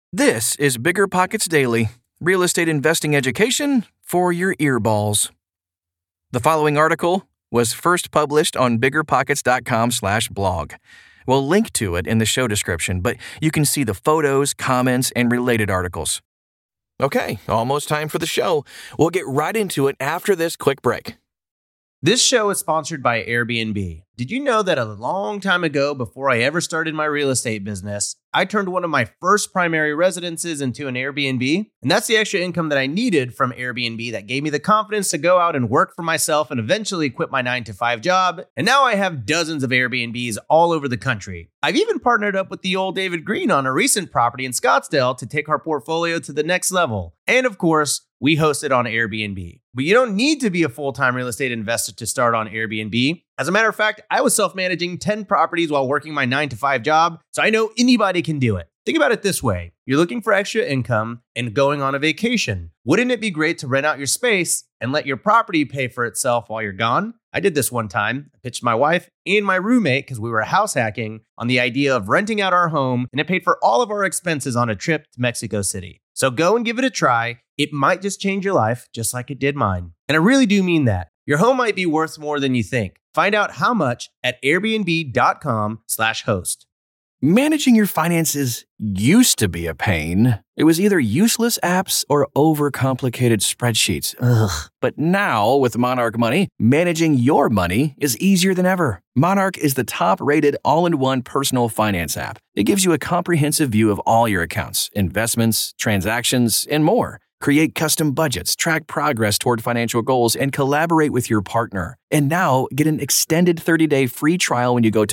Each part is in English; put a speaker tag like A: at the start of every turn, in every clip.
A: This is Bigger Pockets Daily, real estate investing education for your earballs. The following article was first published on biggerpockets.com/blog. We'll link to it in the show description, but you can see the photos, comments, and related articles. Okay, almost time for the show. We'll get right into it after this quick break.
B: This show is sponsored by Airbnb. Did you know that a long time ago, before I ever started my real estate business, I turned one of my first primary residences into an Airbnb? And that's the extra income that I needed from Airbnb that gave me the confidence to go out and work for myself and eventually quit my 9-to-5 job. And now I have dozens of Airbnbs all over the country. I've even partnered up with the old David Green on a recent property in Scottsdale to take our portfolio to the next level. And of course, we host it on Airbnb. But you don't need to be a full-time real estate investor to start on Airbnb. As a matter of fact, I was self-managing 10 properties while working my 9-to-5 job, so I know anybody can do it. Think about it this way. You're looking for extra income and going on a vacation. Wouldn't it be great to rent out your space and let your property pay for itself while you're gone? I did this one time. I pitched my wife and my roommate, because we were house hacking, on the idea of renting out our home, and it paid for all of our expenses on a trip to Mexico City. So go and give it a try. It might just change your life, just like it did mine. And I really do mean that. Your home might be worth more than you think. Find out how much at airbnb.com/host.
A: Managing your finances used to be a pain. It was either useless apps or overcomplicated spreadsheets. Ugh. But now, with Monarch Money, managing your money is easier than ever. Monarch is the top-rated all-in-one personal finance app. It gives you a comprehensive view of all your accounts, investments, transactions, and more. Create custom budgets, track progress toward financial goals, and collaborate with your partner. And now, get an extended 30-day free trial when you go to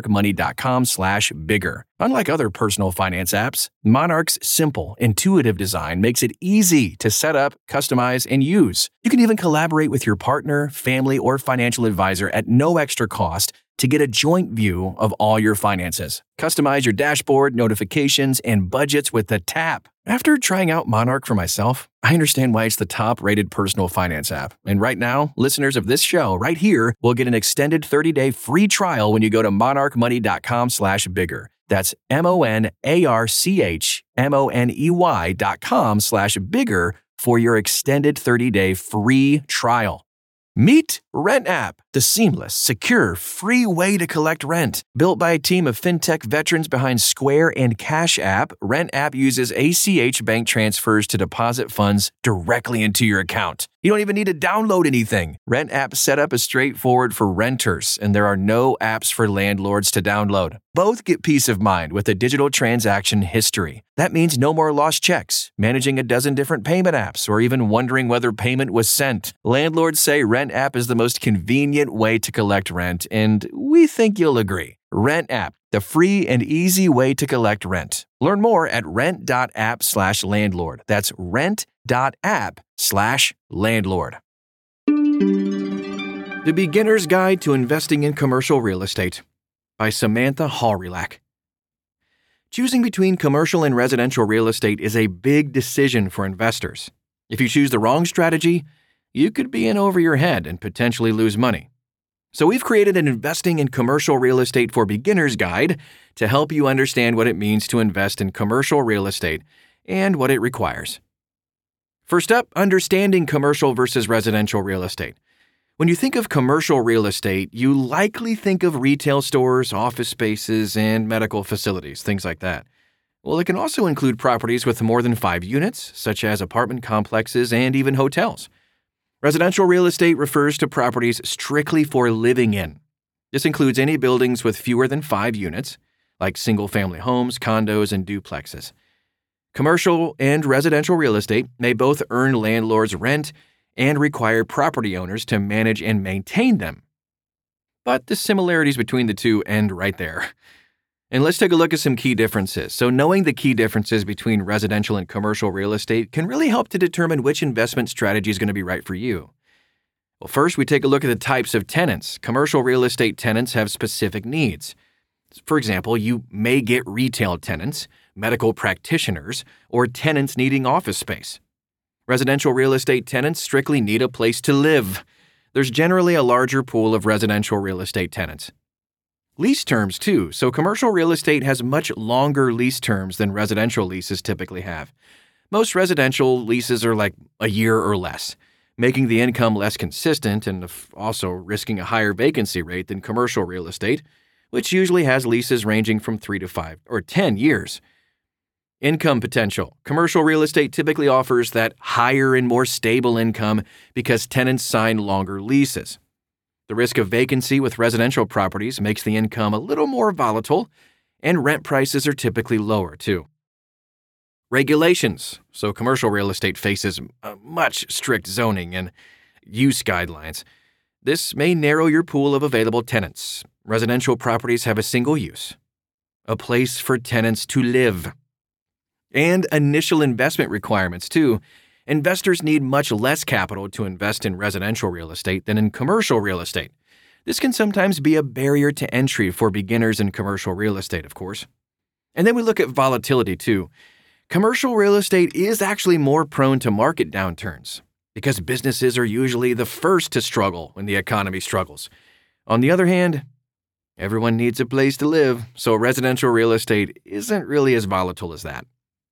A: monarchmoney.com/bigger. Unlike other personal finance apps, Monarch's simple, intuitive design makes it easy to set up, customize, and use. You can even collaborate with your partner, family, or financial advisor at no extra cost to get a joint view of all your finances. Customize your dashboard, notifications, and budgets with the tap. After trying out Monarch for myself, I understand why it's the top-rated personal finance app. And right now, listeners of this show right here will get an extended 30-day free trial when you go to monarchmoney.com/bigger. That's monarchmoney.com/bigger for your extended 30-day free trial. Meet RentApp, the seamless, secure, free way to collect rent. Built by a team of fintech veterans behind Square and Cash App, RentApp uses ACH bank transfers to deposit funds directly into your account. You don't even need to download anything. RentApp setup is straightforward for renters, and there are no apps for landlords to download. Both get peace of mind with a digital transaction history. That means no more lost checks, managing a dozen different payment apps, or even wondering whether payment was sent. Landlords say RentApp is the most convenient way to collect rent, and we think you'll agree. RentApp, the free and easy way to collect rent. Learn more at rent.app/landlord. That's rent.app/landlord. The Beginner's Guide to Investing in Commercial Real Estate by Samantha Hawrylak. Choosing between commercial and residential real estate is a big decision for investors. If you choose the wrong strategy, you could be in over your head and potentially lose money. So we've created an Investing in Commercial Real Estate for Beginners guide to help you understand what it means to invest in commercial real estate and what it requires. First up, understanding commercial versus residential real estate. When you think of commercial real estate, you likely think of retail stores, office spaces, and medical facilities, things like that. Well, it can also include properties with more than 5 units, such as apartment complexes and even hotels. Residential real estate refers to properties strictly for living in. This includes any buildings with fewer than 5 units, like single-family homes, condos, and duplexes. Commercial and residential real estate may both earn landlords rent and require property owners to manage and maintain them. But the similarities between the two end right there. And let's take a look at some key differences. So knowing the key differences between residential and commercial real estate can really help to determine which investment strategy is going to be right for you. Well, first, we take a look at the types of tenants. Commercial real estate tenants have specific needs. For example, you may get retail tenants, medical practitioners, or tenants needing office space. Residential real estate tenants strictly need a place to live. There's generally a larger pool of residential real estate tenants. Lease terms, too, so commercial real estate has much longer lease terms than residential leases typically have. Most residential leases are like a year or less, making the income less consistent and also risking a higher vacancy rate than commercial real estate, which usually has leases ranging from 3 to 5 or 10 years. Income potential. Commercial real estate typically offers that higher and more stable income because tenants sign longer leases. The risk of vacancy with residential properties makes the income a little more volatile, and rent prices are typically lower, too. Regulations. So commercial real estate faces much strict zoning and use guidelines. This may narrow your pool of available tenants. Residential properties have a single use, a place for tenants to live. And initial investment requirements, too. Investors need much less capital to invest in residential real estate than in commercial real estate. This can sometimes be a barrier to entry for beginners in commercial real estate, of course. And then we look at volatility, too. Commercial real estate is actually more prone to market downturns because businesses are usually the first to struggle when the economy struggles. On the other hand, everyone needs a place to live, so residential real estate isn't really as volatile as that.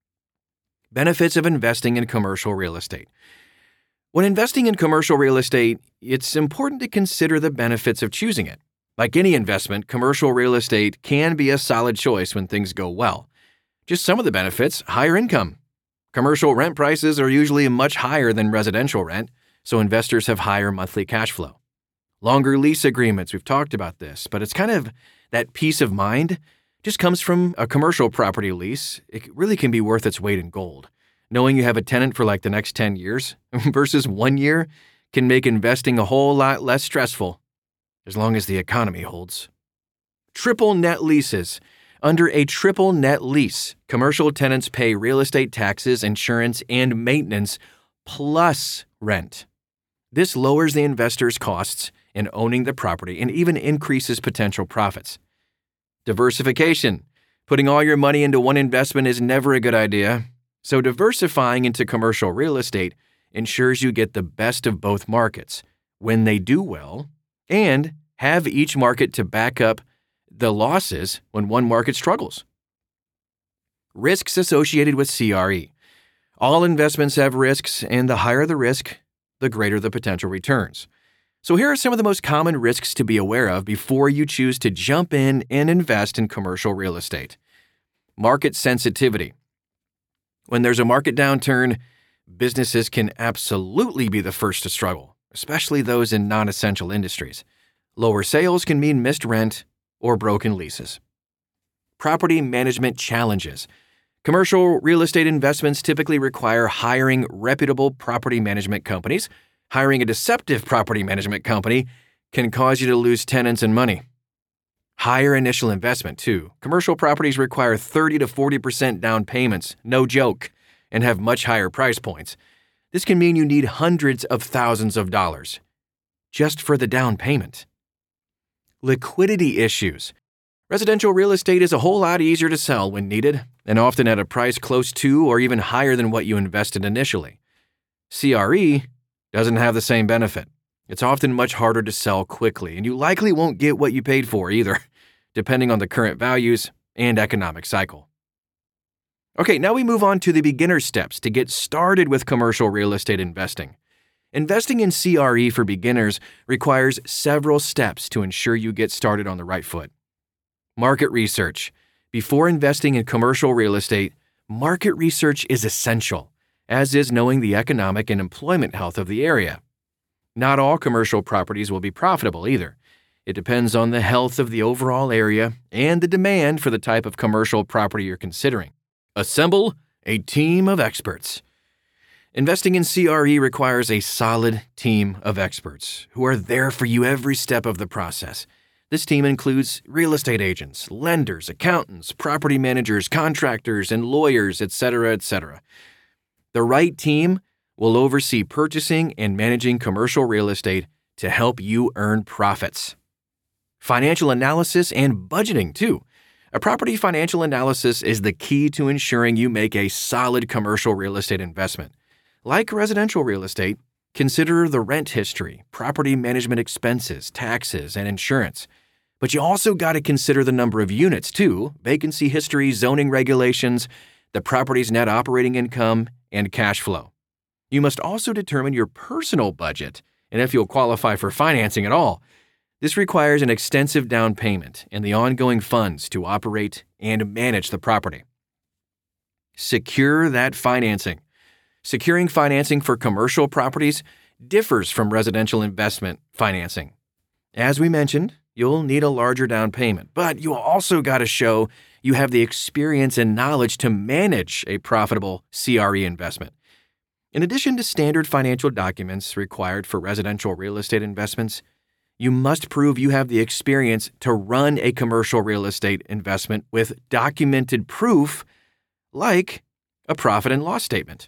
A: Benefits of investing in commercial real estate. When investing in commercial real estate, it's important to consider the benefits of choosing it. Like any investment, commercial real estate can be a solid choice when things go well. Just some of the benefits: higher income. Commercial rent prices are usually much higher than residential rent, so investors have higher monthly cash flow. Longer lease agreements, we've talked about this, but it's kind of that peace of mind just comes from a commercial property lease. It really can be worth its weight in gold. Knowing you have a tenant for like the next 10 years versus 1 year can make investing a whole lot less stressful, as long as the economy holds. Triple net leases. Under a triple net lease, commercial tenants pay real estate taxes, insurance, and maintenance, plus rent. This lowers the investor's costs in owning the property and even increases potential profits. Diversification. Putting all your money into one investment is never a good idea, so diversifying into commercial real estate ensures you get the best of both markets when they do well, and have each market to back up the losses when one market struggles. Risks associated with CRE. All investments have risks, and the higher the risk, the greater the potential returns. So here are some of the most common risks to be aware of before you choose to jump in and invest in commercial real estate. Market sensitivity. When there's a market downturn, businesses can absolutely be the first to struggle, especially those in non-essential industries. Lower sales can mean missed rent or broken leases. Property management challenges. Commercial real estate investments typically require hiring reputable property management companies. Hiring a deceptive property management company can cause you to lose tenants and money. Higher initial investment, too. Commercial properties require 30 to 40% down payments, no joke, and have much higher price points. This can mean you need hundreds of thousands of dollars just for the down payment. Liquidity issues. Residential real estate is a whole lot easier to sell when needed, and often at a price close to or even higher than what you invested initially. CRE doesn't have the same benefit. It's often much harder to sell quickly, and you likely won't get what you paid for either, depending on the current values and economic cycle. Okay, now we move on to the beginner steps to get started with commercial real estate investing. Investing in CRE for beginners requires several steps to ensure you get started on the right foot. Market research. Before investing in commercial real estate, market research is essential, as is knowing the economic and employment health of the area. Not all commercial properties will be profitable either. It depends on the health of the overall area and the demand for the type of commercial property you're considering. Assemble a team of experts. Investing in CRE requires a solid team of experts who are there for you every step of the process. This team includes real estate agents, lenders, accountants, property managers, contractors, and lawyers, etc., etc. The right team will oversee purchasing and managing commercial real estate to help you earn profits. Financial analysis and budgeting, too. A property financial analysis is the key to ensuring you make a solid commercial real estate investment. Like residential real estate, consider the rent history, property management expenses, taxes, and insurance. But you also got to consider the number of units too, vacancy history, zoning regulations, the property's net operating income, and cash flow. You must also determine your personal budget and if you'll qualify for financing at all. This requires an extensive down payment and the ongoing funds to operate and manage the property. Secure that financing. Securing financing for commercial properties differs from residential investment financing. As we mentioned, you'll need a larger down payment, but you also got to show you have the experience and knowledge to manage a profitable CRE investment. In addition to standard financial documents required for residential real estate investments, you must prove you have the experience to run a commercial real estate investment with documented proof, like a profit and loss statement.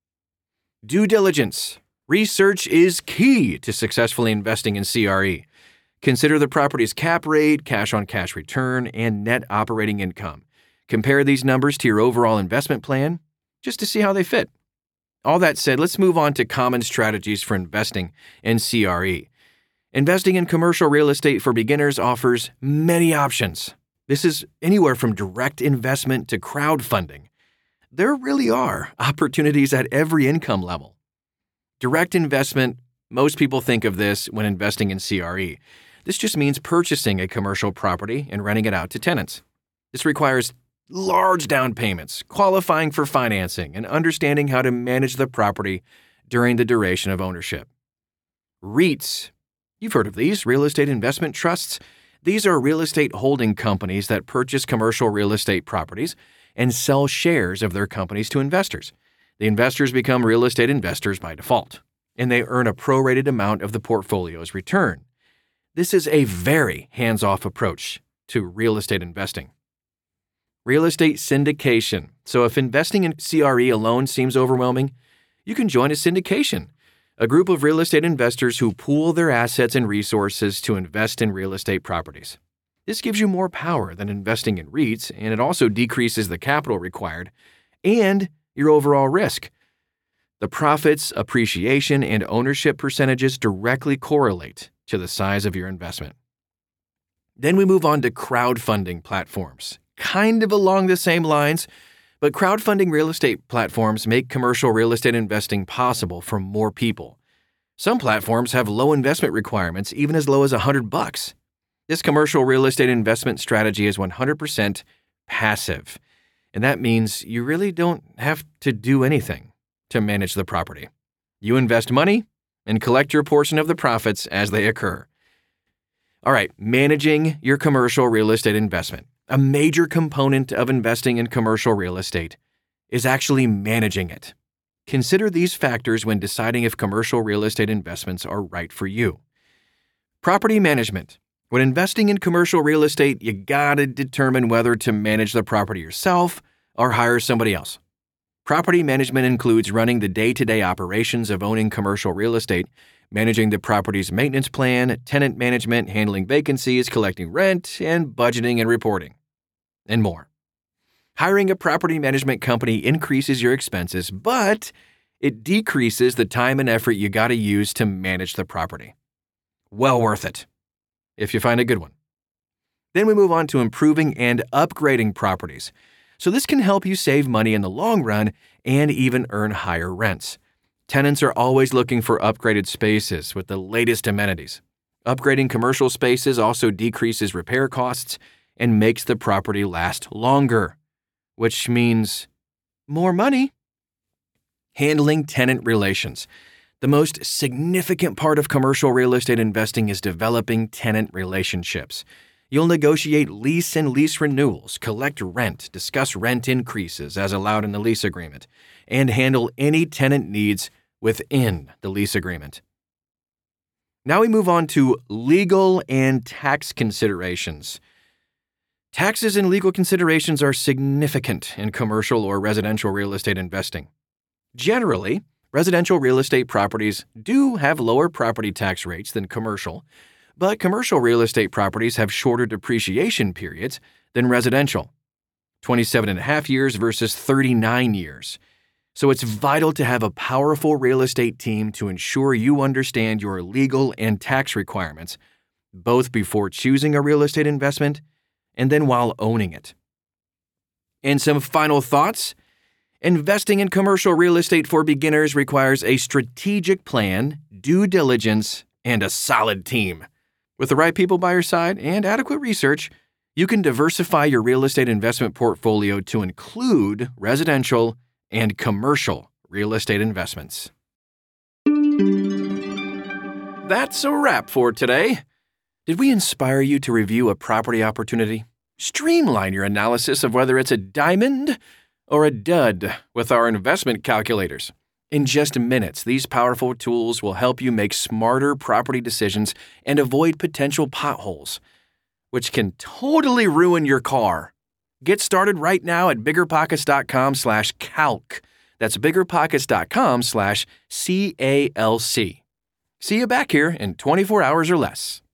A: Due diligence. Research is key to successfully investing in CRE. Consider the property's cap rate, cash-on-cash return, and net operating income. Compare these numbers to your overall investment plan just to see how they fit. All that said, let's move on to common strategies for investing in CRE. Investing in commercial real estate for beginners offers many options. This is anywhere from direct investment to crowdfunding. There really are opportunities at every income level. Direct investment, most people think of this when investing in CRE. This just means purchasing a commercial property and renting it out to tenants. This requires large down payments, qualifying for financing, and understanding how to manage the property during the duration of ownership. REITs. You've heard of these, real estate investment trusts. These are real estate holding companies that purchase commercial real estate properties and sell shares of their companies to investors. The investors become real estate investors by default, and they earn a prorated amount of the portfolio's return. This is a very hands-off approach to real estate investing. Real estate syndication. So if investing in CRE alone seems overwhelming, you can join a syndication, a group of real estate investors who pool their assets and resources to invest in real estate properties. This gives you more power than investing in REITs, and it also decreases the capital required and your overall risk. The profits, appreciation, and ownership percentages directly correlate to the size of your investment. Then we move on to crowdfunding platforms. Kind of along the same lines, but crowdfunding real estate platforms make commercial real estate investing possible for more people. Some platforms have low investment requirements, even as low as $100. This commercial real estate investment strategy is 100% passive, and that means you really don't have to do anything to manage the property. You invest money and collect your portion of the profits as they occur. All right, managing your commercial real estate investment. A major component of investing in commercial real estate is actually managing it. Consider these factors when deciding if commercial real estate investments are right for you. Property management. When investing in commercial real estate, you gotta determine whether to manage the property yourself or hire somebody else. Property management includes running the day-to-day operations of owning commercial real estate, managing the property's maintenance plan, tenant management, handling vacancies, collecting rent, and budgeting and reporting, and more. Hiring a property management company increases your expenses, but it decreases the time and effort you got to use to manage the property. Well worth it, if you find a good one. Then we move on to improving and upgrading properties. So this can help you save money in the long run and even earn higher rents. Tenants are always looking for upgraded spaces with the latest amenities. Upgrading commercial spaces also decreases repair costs and makes the property last longer, which means more money. Handling tenant relations. The most significant part of commercial real estate investing is developing tenant relationships. You'll negotiate lease and lease renewals, collect rent, discuss rent increases as allowed in the lease agreement, and handle any tenant needs within the lease agreement. Now we move on to legal and tax considerations. Taxes and legal considerations are significant in commercial or residential real estate investing. Generally, residential real estate properties do have lower property tax rates than commercial, but commercial real estate properties have shorter depreciation periods than residential, 27.5 years versus 39 years. So it's vital to have a powerful real estate team to ensure you understand your legal and tax requirements both before choosing a real estate investment and then while owning it. And some final thoughts. Investing in commercial real estate for beginners requires a strategic plan, due diligence, and a solid team. With the right people by your side and adequate research, you can diversify your real estate investment portfolio to include residential and commercial real estate investments. That's a wrap for today. Did we inspire you to review a property opportunity? Streamline your analysis of whether it's a diamond or a dud with our investment calculators. In just minutes, these powerful tools will help you make smarter property decisions and avoid potential potholes, which can totally ruin your car. Get started right now at biggerpockets.com/calc. That's biggerpockets.com/CALC. See you back here in 24 hours or less.